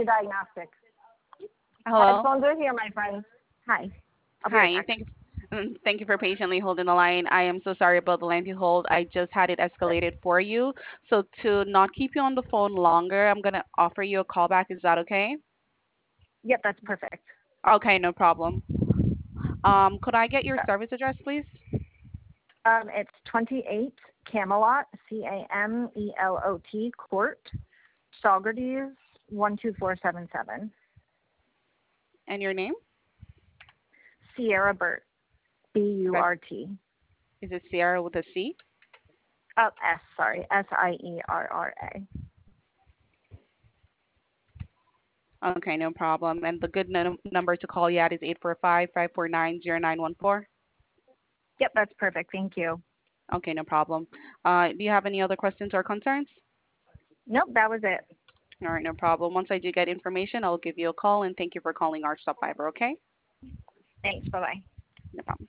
Diagnostic. Hello. Headphones are here, my friends. Hi. I'll be right Hi. back. Thank you for patiently holding the line. I am so sorry about the lengthy hold. I just had it escalated for you. So to not keep you on the phone longer, I'm gonna offer you a call back. Is that okay? Yep, that's perfect. Okay, no problem. Could I get your service address, please? It's 28 Camelot, Camelot Court, Saugerties, 12477. And your name? Sierra Burt, Okay. Burt. Is it Sierra with a C? Oh, sorry, Sierra. Okay, no problem. And the good number to call you at is 845-549-0914. Yep, that's perfect. Thank you. Okay, no problem. Do you have any other questions or concerns? Nope, that was it. All right, no problem. Once I do get information, I'll give you a call, and thank you for calling our stop fiber, okay? Thanks. Bye bye. No problem.